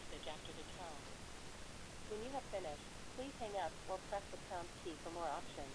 message after the tone. When you have finished, please hang up or press the pound key for more options.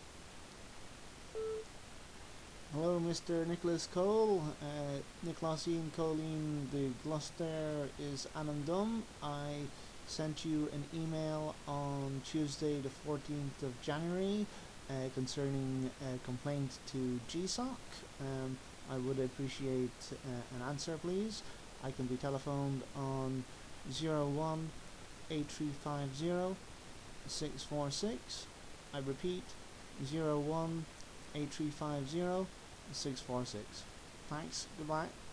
Hello, Mr. Nicholas Cole. Nicholas Ian Colleen the Gloucester is Anandum. I sent you an email on Tuesday the 14th of January concerning a complaint to GSOC. I would appreciate an answer, please. I can be telephoned on 01 8350 646. I repeat, 01 8350 646. Thanks. Goodbye.